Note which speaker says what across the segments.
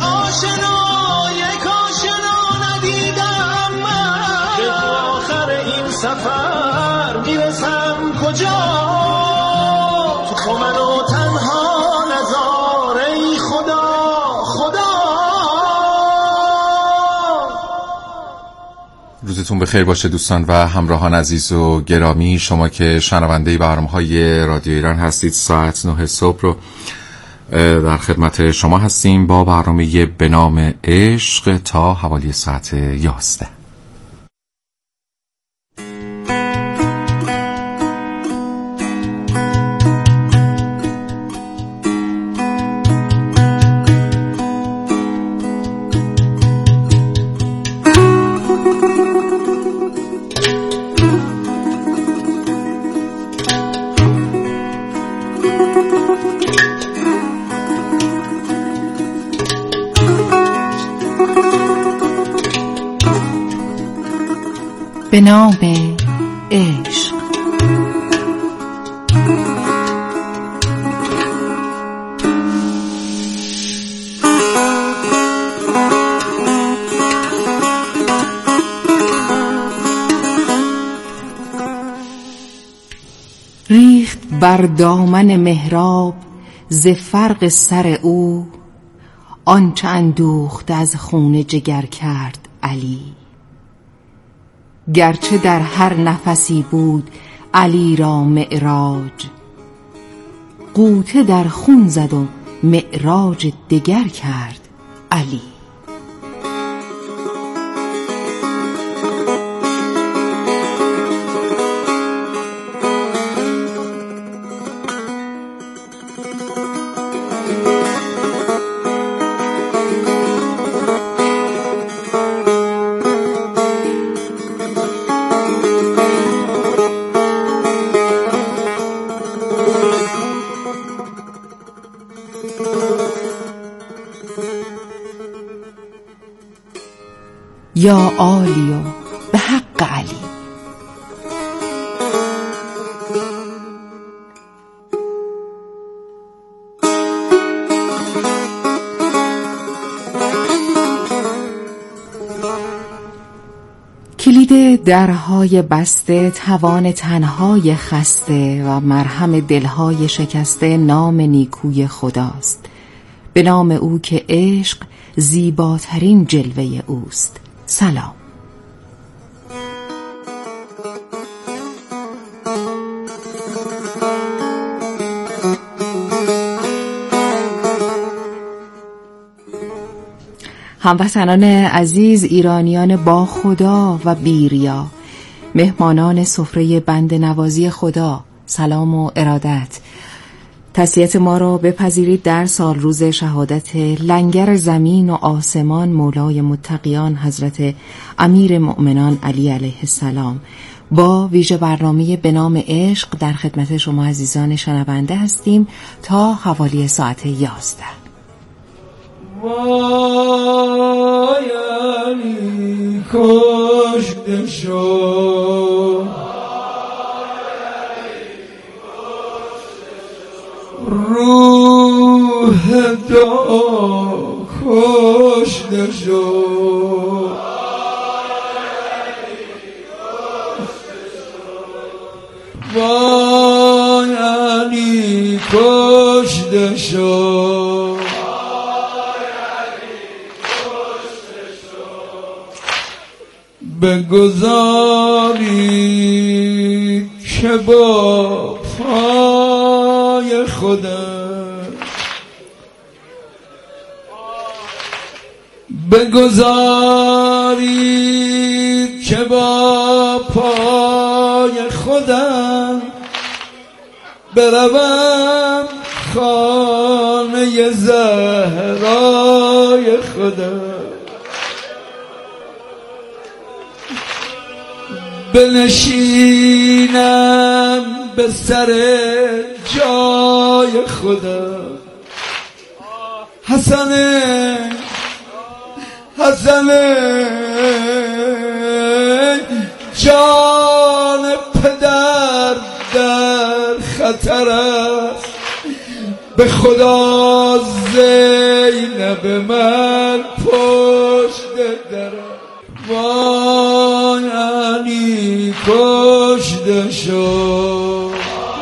Speaker 1: یک آشنا ندیدم من، به آخر این سفر میرسم کجا؟ تو منو تنها نذار ای خدا خدا.
Speaker 2: روزتون بخیر باشه دوستان و همراهان عزیز و گرامی. شما که شنونده برنامه‌های رادیو ایران هستید، ساعت 9 صبح رو در خدمت شما هستیم با برنامه به نام عشق تا حوالی ساعت 11.
Speaker 3: به نام عشق. ریخت بر دامن محراب ز فرق سر او، آنچه اندوخت از خون جگر کرد علی. گرچه در هر نفسی بود علی را معراج، غوطه در خون زد و معراج دگر کرد علی. یا عالی و به حق علی. کلید درهای بسته، توان تنهای خسته و مرهم دلهای شکسته نام نیکوی خداست. به نام او که عشق زیباترین جلوه اوست. سلام. هموطنان عزیز، ایرانیان با خدا و بیریا، مهمانان سفره بند نوازی خدا، سلام و ارادت. تسلیت ما را بپذیرید در سال روز شهادت لنگر زمین و آسمان مولای متقیان حضرت امیر مؤمنان علی علیه السلام. با ویژه برنامه به نام عشق در خدمت شما عزیزان شنونده هستیم تا حوالی ساعت 11.
Speaker 1: وای علی کشته شد، روح دعا کشته شد، وای علی کشته شد، بگذاری که با پای خودم، بگذاری که با پای خودم بروم خانه زهرای خودم، بنشینم به سر جای خودم. حسنه جان پدر در خطر است، به خدا زینب من پشت درم وای علی کشته شد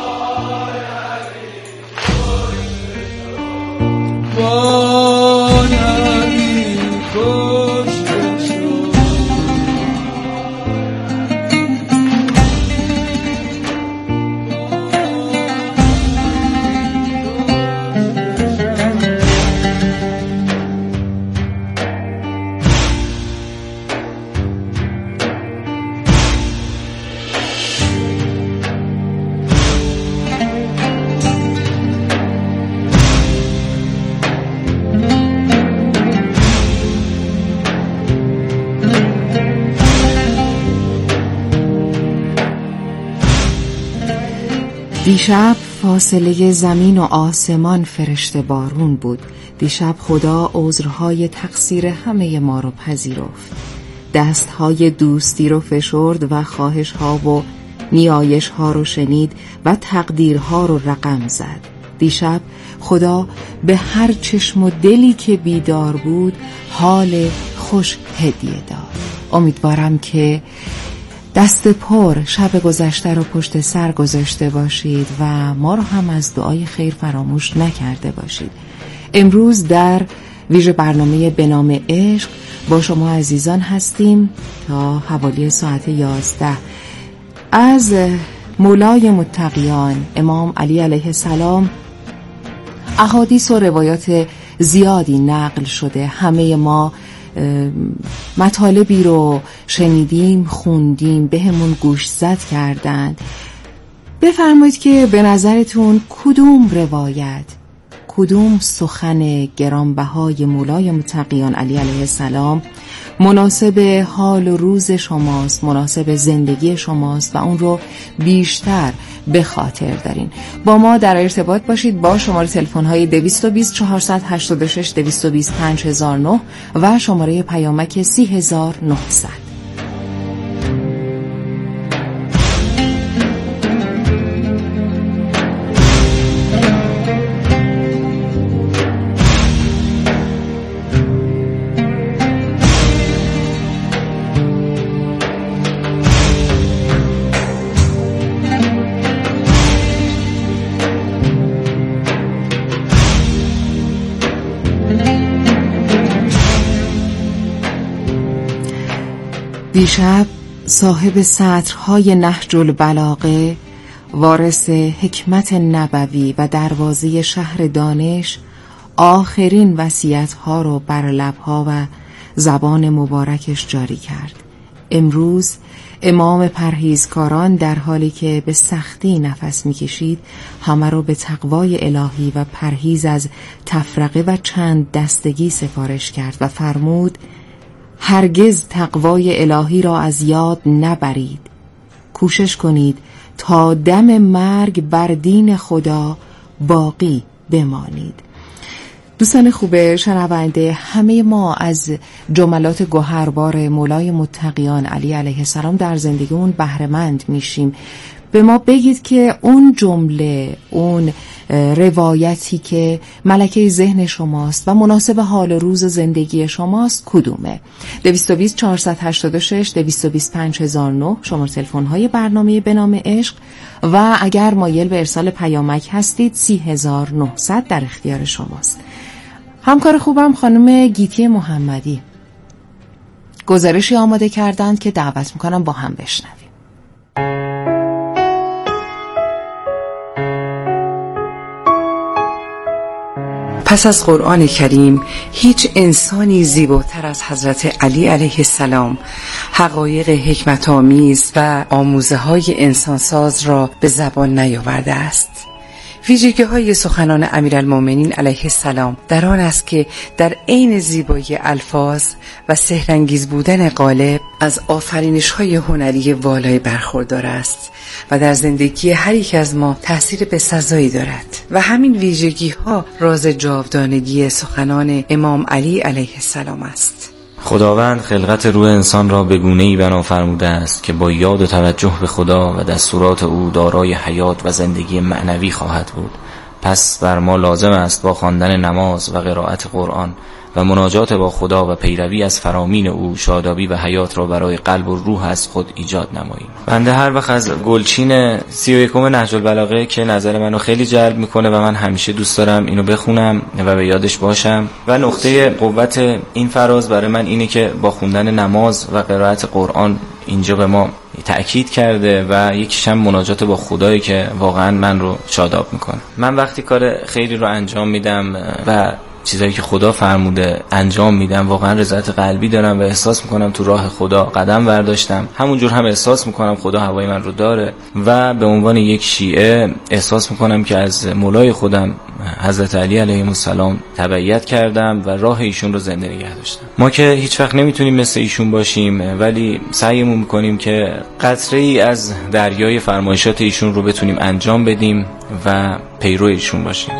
Speaker 1: وای علی کشته شد
Speaker 3: دیشب فاصله زمین و آسمان فرشته بارون بود. دیشب خدا عذرهای تقصیر همه ما رو پذیرفت، دستهای دوستی رو فشرد و خواهشها و نیایشها رو شنید و تقدیرها رو رقم زد. دیشب خدا به هر چشم و دلی که بیدار بود حال خوش هدیه داد. امیدوارم که دست پر شب گذشته رو پشت سر گذاشته باشید و ما رو هم از دعای خیر فراموش نکرده باشید. امروز در ویژه برنامه به نام عشق با شما عزیزان هستیم تا حوالی ساعت 11. از مولای متقیان امام علی علیه السلام احادیث و روایات زیادی نقل شده. همه ما مطالبی رو شنیدیم، خوندیم، بهمون گوشزد کردند. بفرمایید که به نظرتون کدوم روایت، کدوم سخن گرانبهای مولای متقیان علی علیه السلام مناسب حال و روز شماست، مناسب زندگی شماست و اون رو بیشتر به خاطر دارین. با ما در ارتباط باشید با شماره تلفن های 220 486 220 5009 و شماره پیامک 3900. دیشب صاحب سطرهای نهج البلاغه، وارث حکمت نبوی و دروازه شهر دانش، آخرین وصیت‌ها رو بر لب‌ها و زبان مبارکش جاری کرد. امروز امام پرهیزکاران در حالی که به سختی نفس می‌کشید، همه رو به تقوای الهی و پرهیز از تفرقه و چند دستگی سفارش کرد و فرمود هرگز تقوای الهی را از یاد نبرید. کوشش کنید تا دم مرگ بر دین خدا باقی بمانید. دوستان خوب شنونده، همه ما از جملات گوهربار مولای متقیان علی علیه السلام در زندگیمون بهره‌مند میشیم. به ما بگید که اون جمله، اون روایتی که ملکه ذهن شماست و مناسب حال و روز زندگی شماست کدومه؟ 220 486 220 5009 شماره تلفن های برنامه به نام عشق و اگر مایل به ارسال پیامک هستید 3900 در اختیار شماست. همکار خوبم خانم گیتی محمدی گزارشی آماده کردند که دعوت میکنم با هم بشنویم.
Speaker 4: پس از قرآن کریم هیچ انسانی زیباتر از حضرت علی علیه السلام حقایق حکمت آمیز و آموزه های انسانساز را به زبان نیاورده است. ویژگی های سخنان امیرالمومنین علیه السلام در آن است که در عین زیبایی الفاظ و سحرانگیز بودن قالب از آفرینش های هنری والای برخوردار است و در زندگی هر یک از ما تأثیر بسزایی دارد و همین ویژگی ها راز جاودانگی سخنان امام علی علیه السلام است.
Speaker 5: خداوند خلقت روح انسان را به گونه‌ای بنا فرموده است که با یاد و توجه به خدا و دستورات او دارای حیات و زندگی معنوی خواهد بود پس بر ما لازم است با خواندن نماز و قرائت قرآن و مناجات با خدا و پیروی از فرامین او شادابی و حیات را برای قلب و روح از خود ایجاد نماییم. بنده هر وقت از گلچین 31 نهج البلاغه که نظر منو خیلی جلب میکنه و من همیشه دوست دارم اینو بخونم و به یادش باشم و نقطه قوت این فراز برای من اینه که با خوندن نماز و قرائت قرآن اینجا به ما تأکید کرده و یکیش هم مناجات با خدایی که واقعا من رو شاداب میکنه. من وقتی کار خیری رو انجام میدم و چیزایی که خدا فرموده انجام میدم واقعا رضایت قلبی دارم و احساس میکنم تو راه خدا قدم برداشتم. همونجور هم احساس میکنم خدا هوای من رو داره و به عنوان یک شیعه احساس میکنم که از مولای خودم حضرت علی علیه السلام تبعیت کردم و راه ایشون رو زنده نگه داشتم. ما که هیچ وقت نمیتونیم مثل ایشون باشیم ولی سعیمون میکنیم که قطره ای از دریای فرمایشات ایشون رو بتونیم انجام بدیم و پیرو ایشون باشیم.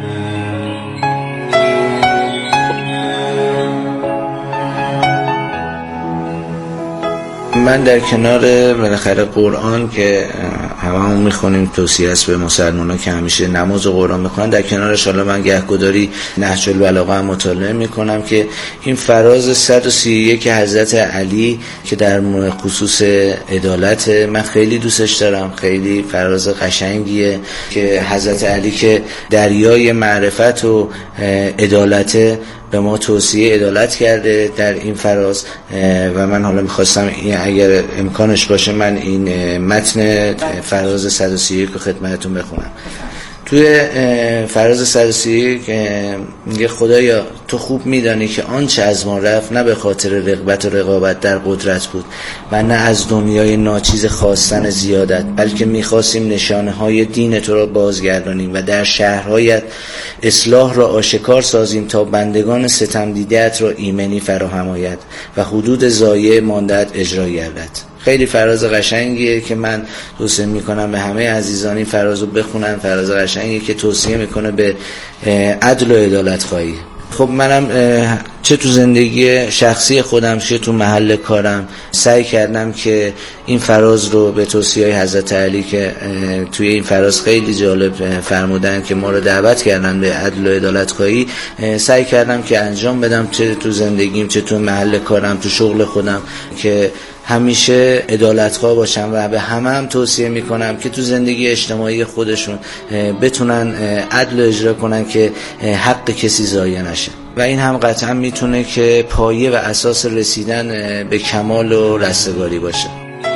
Speaker 6: من در کنار بالاخره قرآن که هممون میخونیم، توصیه است به مسلمان‌ها که همیشه نماز و قرآن میخونن، در کنارش حالا من گهگداری نهج البلاغه هم مطالعه میکنم که این فراز 131 حضرت علی که در خصوص عدالت من خیلی دوستش دارم. خیلی فراز قشنگیه که حضرت علی که دریای معرفت و عدالت به ما توصیه عدالت کرده در این فراز و من حالا میخواستم اگر امکانش باشه من این متن فراز 131 رو خدمتتون بخونم. توی فراز 131 میگه خدایا تو خوب میدانی که آنچه از ما رفت نه به خاطر رغبت و رقابت در قدرت بود و نه از دنیای ناچیز خواستن زیادت، بلکه میخواستیم نشانه های دین تو را بازگردانیم و در شهرهایت اصلاح را آشکار سازیم تا بندگان ستم دیده‌ات را ایمنی فراهم آید و حدود ضایع مانده‌ات اجرا گردد. خیلی فراز قشنگیه که من توصیه میکنم به همه عزیزان این فراز رو بخونن. فراز قشنگیه که توصیه میکنه به عدل و عدالت خواهی. خب منم چه تو زندگی شخصی خودم چه تو محل کارم سعی کردم که این فراز رو به توصیه حضرت علی که توی این فراز خیلی جالب فرمودن که ما رو دعوت کردن به عدل و عدالت خواهی، سعی کردم که انجام بدم، چه تو زندگیم چه تو محل کارم تو شغل خودم، که همیشه عدالتخواه باشم و به همه توصیه میکنم که تو زندگی اجتماعی خودشون بتونن عدل اجرا کنن که حق کسی ضایع نشه و این هم قطعا میتونه که پایه و اساس رسیدن به کمال و رستگاری باشه.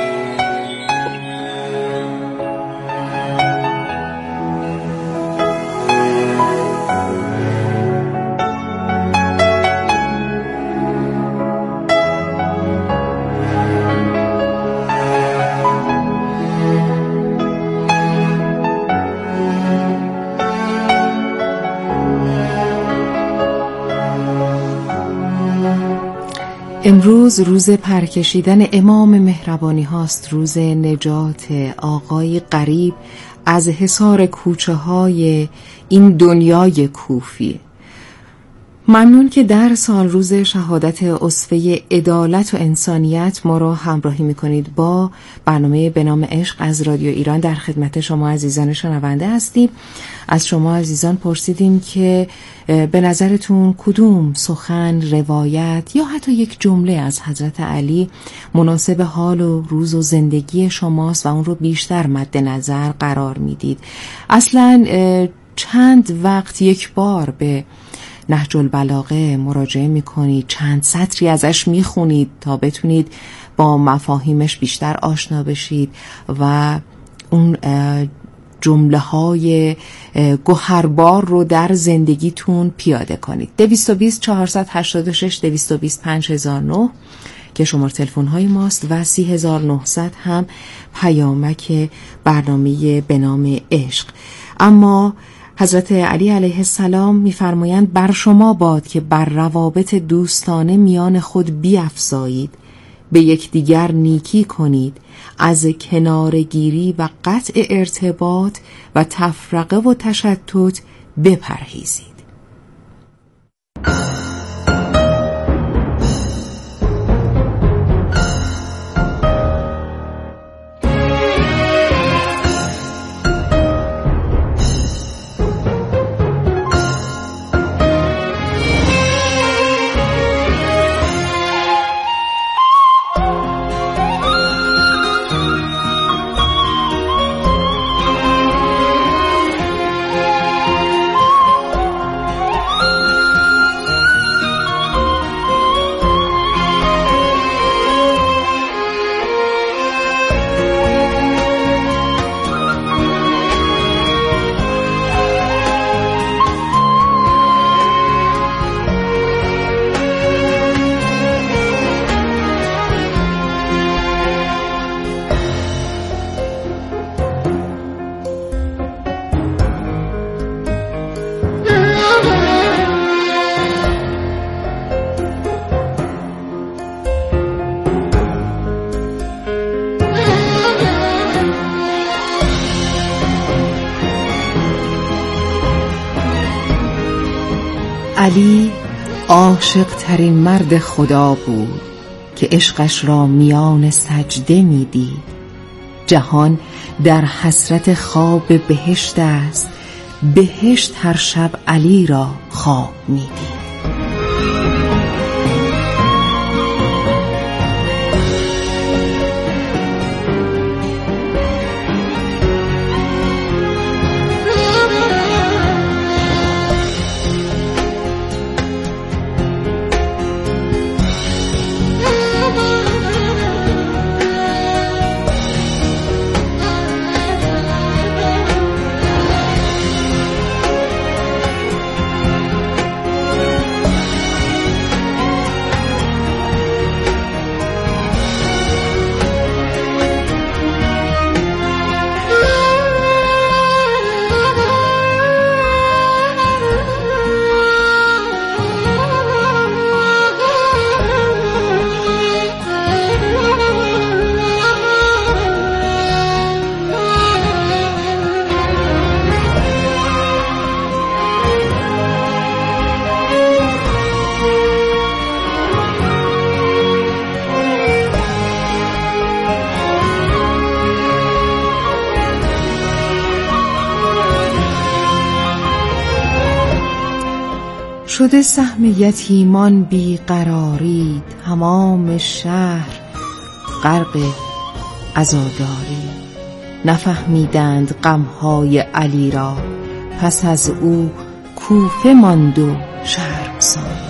Speaker 3: امروز روز پرکشیدن امام مهربانی هاست، روز نجات آقای غریب از حصار کوچه های این دنیای کوفی. ممنون که در سال روز شهادت اسوه عدالت و انسانیت ما رو همراهی میکنید. با برنامه به نام عشق از رادیو ایران در خدمت شما عزیزان شنونده هستیم. از شما عزیزان پرسیدیم که به نظرتون کدوم سخن، روایت یا حتی یک جمله از حضرت علی مناسب حال و روز و زندگی شماست و اون رو بیشتر مد نظر قرار میدید؟ اصلاً چند وقت یک بار به نهج البلاغه مراجعه میکنید، چند سطری ازش میخونید تا بتونید با مفاهیمش بیشتر آشنا بشید و اون جمله های گوهربار رو در زندگیتون پیاده کنید. 220 486 220 5009 که شماره تلفن های ماست و 3900 هم پیامک برنامه به نام عشق. اما حضرت علی علیه السلام می‌فرمایند بر شما باد که بر روابط دوستانه میان خود بیفزایید، به یکدیگر نیکی کنید، از کنارگیری و قطع ارتباط و تفرقه و تشتت بپرهیزید. علی عاشق ترین مرد خدا بود که عشقش را میان سجده می دید. جهان در حسرت خواب بهشت است، بهشت هر شب علی را خواب می دید. شده سهم یتیمان بیقراری، تمام شهر غرق عزاداری. نفهمیدند غمهای علی را، پس از او کوفه ماند و شرمسار.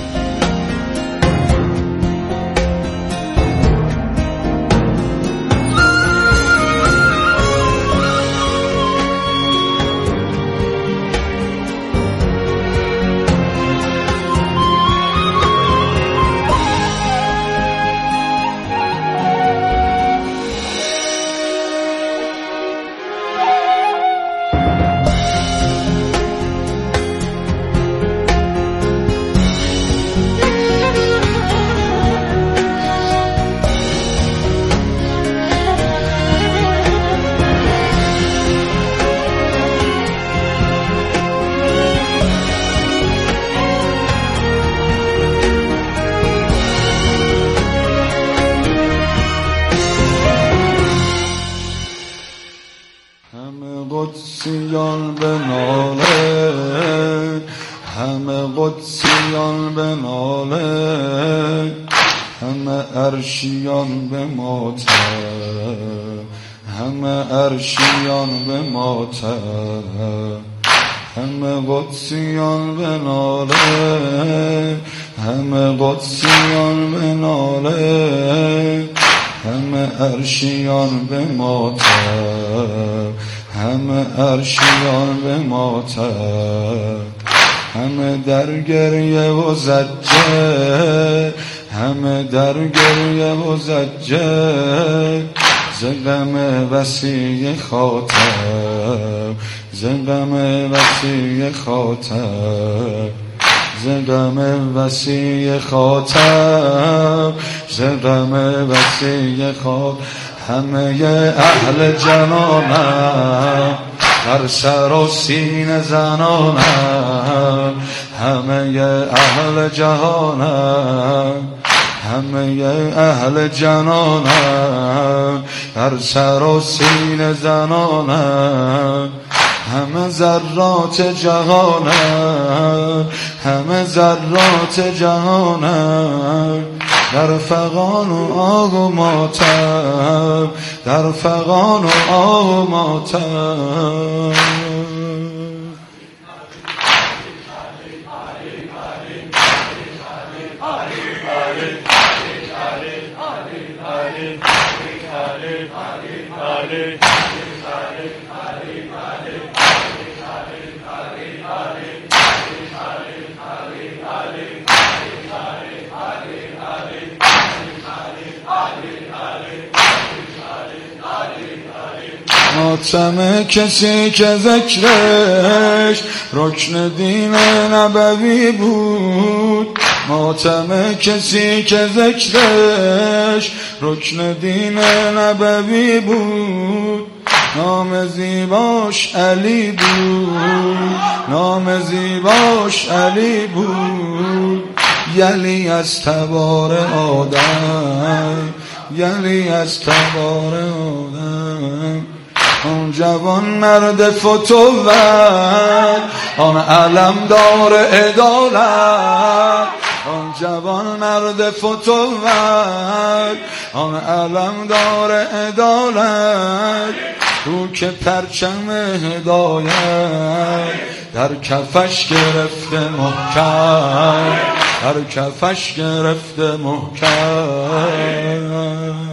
Speaker 1: قدسیان به ناله، همه قدسیان به ناله، همه عرشیان به ماتم، همه عرشیان به ماتم، همه قدسیان به ناله، همه قدسیان به ناله، همه عرشیان به ماتم، همه عرشیان به ماتم، همه در گریه و زجه، همه در گریه و زجه، ز غم وصی خاتم، ز غم وصی خاتم، ز غم وصی خاتم، ز غم وصی خاتم. همه اهل جنانم بر سر و سینه زنانم، همه اهل جهانم، همه اهل جنانم بر سر و سینه زنانم، همه ذرات جهانم، همه ذرات جهانم در فغان و آه و ماتم، در فغان و آه و ماتم. ماتم کسی که ذکرش رکن دین نبوی بود، ماتم کسی که ذکرش رکن دین نبوی بود، نام زیباش علی بود، نام زیباش علی بود. یلی از تبار آدم، یلی از تبار آدم. آن جوان مرد فتوت، آن علمدار عدالت. آن جوان مرد فتوت، آن علمدار عدالت. تو که پرچم هدایت در کفش گرفته محکم، در کفش گرفته محکم.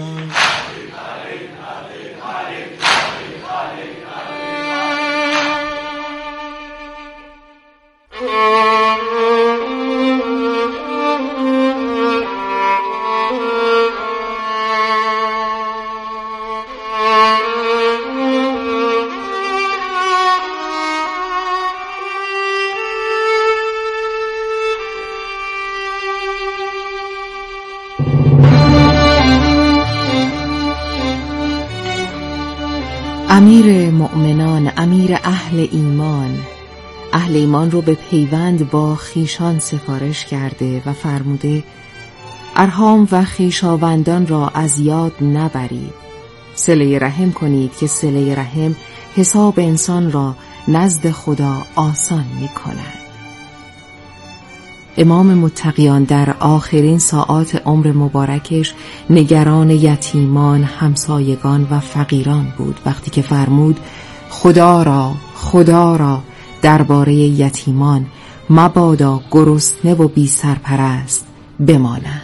Speaker 3: امیر مؤمنان، امیر اهل ایمان، اهل ایمان رو به پیوند با خیشان سفارش کرده و فرموده ارحام و خویشاوندان را از یاد نبرید، صله رحم کنید که صله رحم حساب انسان را نزد خدا آسان می کند. امام متقیان در آخرین ساعات عمر مبارکش نگران یتیمان، همسایگان و فقیران بود وقتی که فرمود خدا را درباره یتیمان مبادا گرسنه و بی سرپرست بمانند.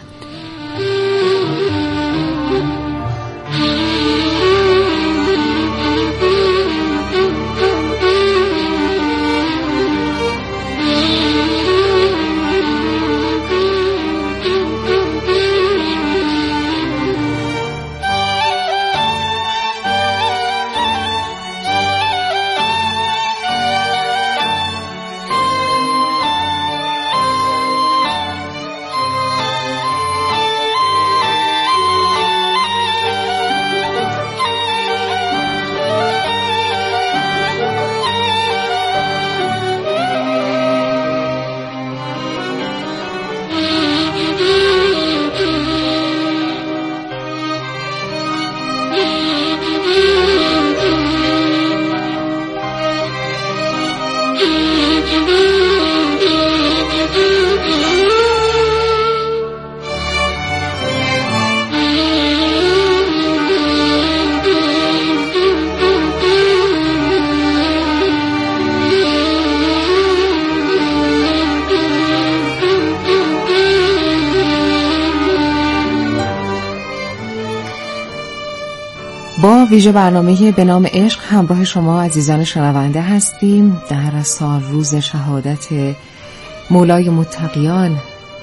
Speaker 3: با ویژه برنامه به نام عشق همراه شما عزیزان شنونده هستیم. در سال روز شهادت مولای متقیان،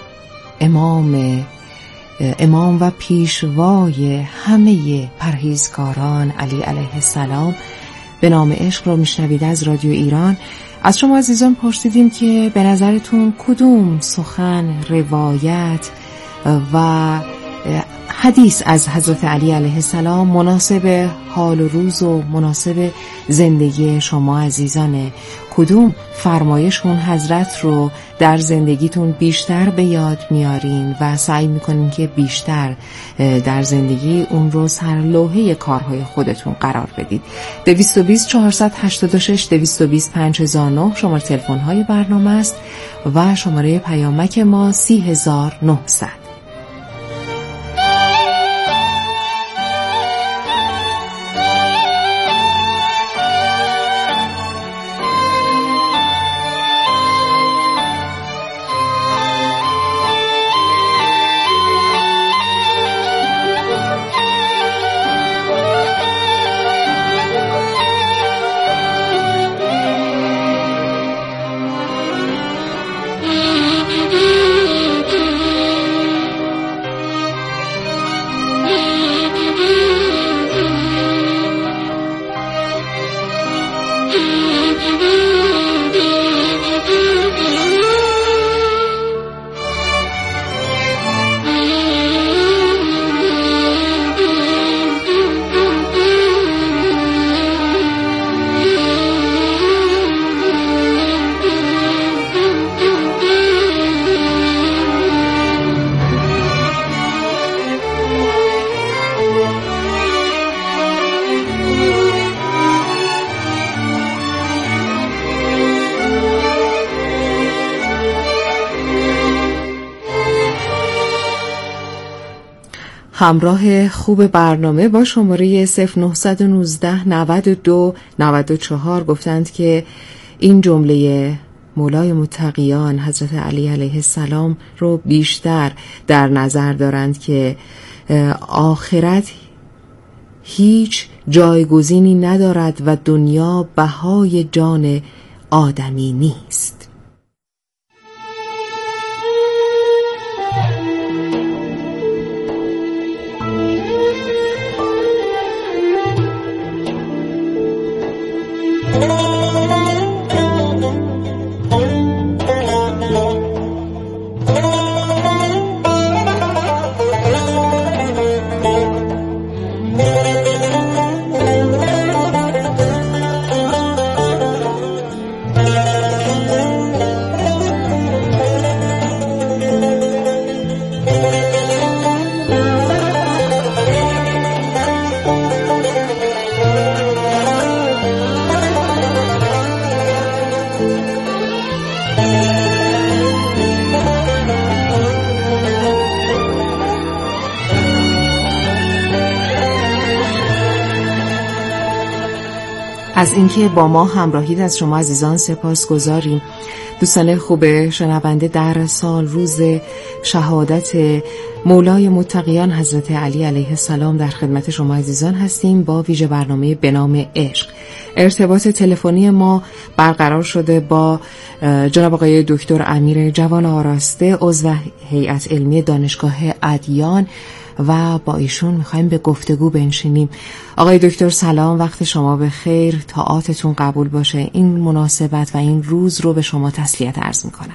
Speaker 3: امام و پیشوای همه پرهیزکاران علی علیه السلام، به نام عشق رو میشنوید از رادیو ایران. از شما عزیزان پرسیدیم که به نظرتون کدوم سخن، روایت و حدیث از حضرت علی علیه السلام مناسب حال و روز و مناسب زندگی شما عزیزانه؟ کدوم فرمایشون حضرت رو در زندگیتون بیشتر به یاد میارین و سعی میکنین که بیشتر در زندگی اون رو سرلوحه کارهای خودتون قرار بدید؟ 220 486 220 5009 شماره تلفن‌های برنامه است و شماره پیامک ما 30900. همراه خوب برنامه با شماره 0919 92 94 گفتند که این جمله مولای متقیان حضرت علی علیه السلام رو بیشتر در نظر دارند که آخرت هیچ جایگزینی ندارد و دنیا بهای جان آدمی نیست. از اینکه با ما همراهید از شما عزیزان سپاسگزاریم. دوستان خوب شنونده، در سال روز شهادت مولای متقیان حضرت علی علیه السلام در خدمت شما عزیزان هستیم با ویژه برنامه به نام عشق. ارتباط تلفنی ما برقرار شده با جناب آقای دکتر امیر جوان آراسته، عضو هیئت علمی دانشگاه ادیان، و با ایشون میخوایم به گفتگو بنشینیم. آقای دکتر سلام، وقت شما به خیر، طاعاتتون قبول باشه. این مناسبت و این روز رو به شما تسلیت عرض میکنم.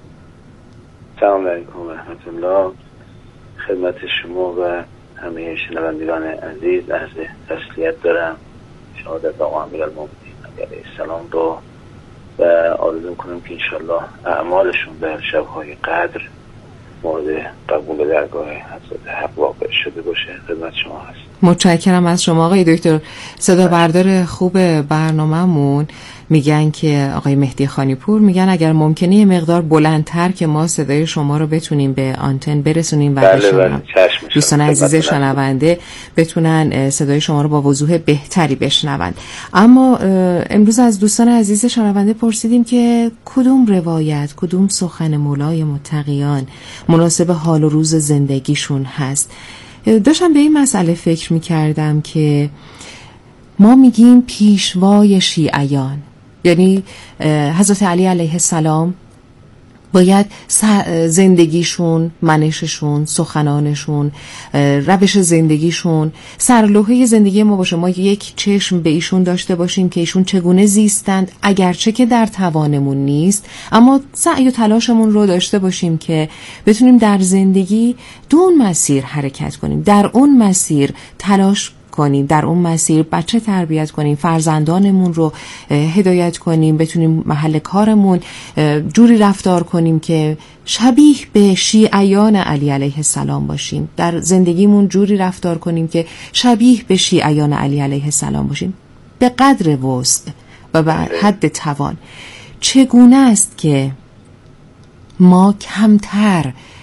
Speaker 7: سلام علیکم و رحمت الله. خدمت شما و همه شنوندگان عزیز عرض تسلیت دارم. شهادت آقا امیرالمومنین علیه السلام رو و آرزو کنم که انشالله اعمالشون در شب‌های قدر مورد قبول درگاه حضرت حق واقع شده باشه. خدمت شما هست.
Speaker 3: متشکرم از شما آقای دکتر. صدا بردار خوب برنامه‌مون میگن که آقای مهدی خانیپور میگن اگر ممکنه یه مقدار بلندتر که ما صدای شما رو بتونیم به آنتن برسونیم و دوستان عزیز شنونده بتونن صدای شما رو با وضوح بهتری بشنوند. اما امروز از دوستان عزیز شنونده پرسیدیم که کدوم روایت، کدوم سخن مولای متقیان مناسب حال و روز زندگیشون هست. داشتم به این مسئله فکر میکردم که ما میگیم پیشوای شیعیان، یعنی حضرت علی علیه السلام باید زندگیشون، منششون، سخنانشون، روش زندگیشون سرلوحه زندگی ما باشه. ما یک چشم به ایشون داشته باشیم که ایشون چگونه زیستند، اگرچه که در توانمون نیست، اما سعی و تلاشمون رو داشته باشیم که بتونیم در زندگی دون مسیر حرکت کنیم، در اون مسیر تلاش کنیم، در اون مسیر بچه تربیت کنیم، فرزندانمون رو هدایت کنیم، بتونیم محل کارمون جوری رفتار کنیم که شبیه به شیعیان علی علیه السلام باشیم، در زندگیمون جوری رفتار کنیم که شبیه به شیعیان علی علیه السلام باشیم به قدر وسع و به حد توان. چگونه است که ما کمتر